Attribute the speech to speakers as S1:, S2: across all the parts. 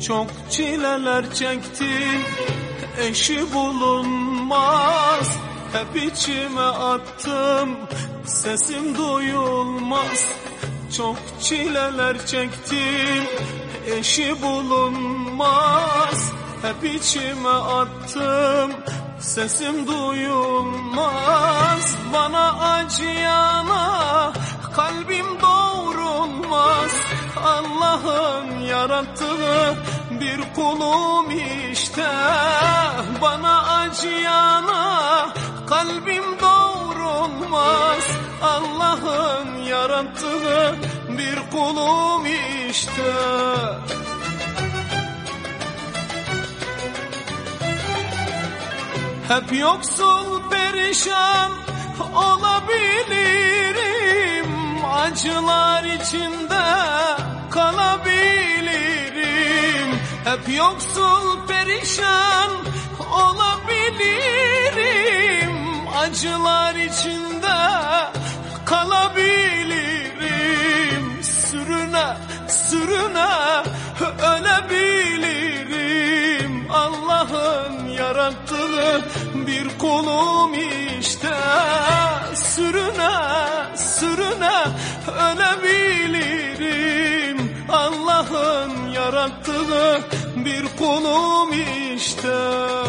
S1: Çok çileler çektim, eşi bulunmaz. Hep içime attım, sesim duyulmaz. Çok çileler çektim, eşi bulunmaz. Hep içime attım, sesim duyulmaz. Bana acıyana kalbim doğrulmaz. Allah'ın yarattığı bir kulum işte. Bana acıyana kalbim doğrulmaz. Allah'ın yarattığı bir kulum işte. Hep yoksul perişan olabilirim, acılar içinde kalabilirim. Hep yoksul perişan olabilirim, acılar içinde kalabilirim. Sürüne sürüne ölebilirim. Allah'ın yarattığı bir kulum işte. Sürüne sürüne ölebilirim. Allah'ın yarattığı bir kulum işte.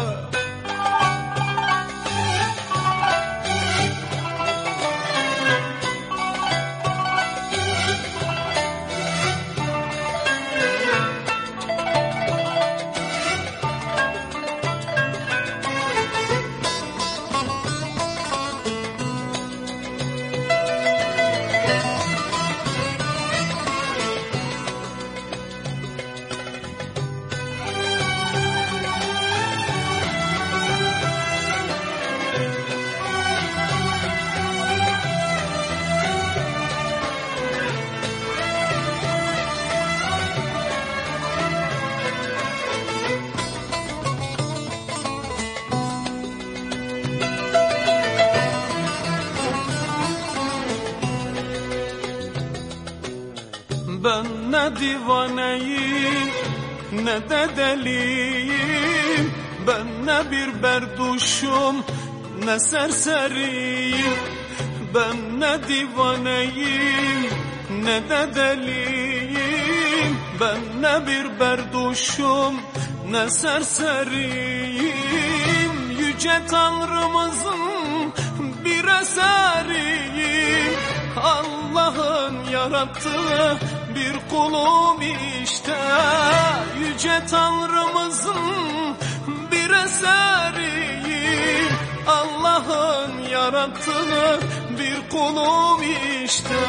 S1: Ben ne divaneyim ne de deliyim. Ben ne bir berduşum ne serseriyim. Ben ne divaneyim ne de deliyim. Ben ne bir berduşum ne serseriyim. Yüce Tanrımızın bir eseriyim. Allah'ın yarattığı bir kulum işte. Yüce Tanrımızın bir eseriyim. Allah'ın yarattığı bir kulum işte.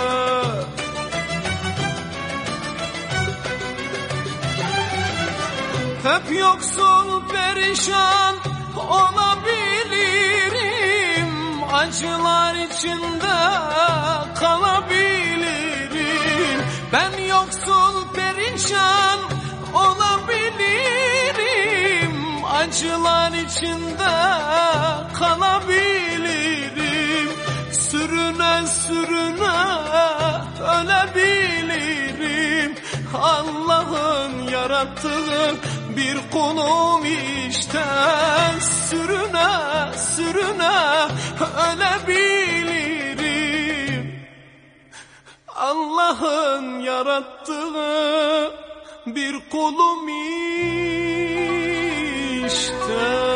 S1: Hep yoksul perişan olabilirim, acılar içinde kalabilirim. Ben yoksul perişan olabilirim, acılar içinde kalabilirim. Sürüne sürüne ölebilirim. Allah'ın yarattığı bir kulum işte. Sürüne sürüne ölebilirim. Allah'ın yarattığı bir kulum işte.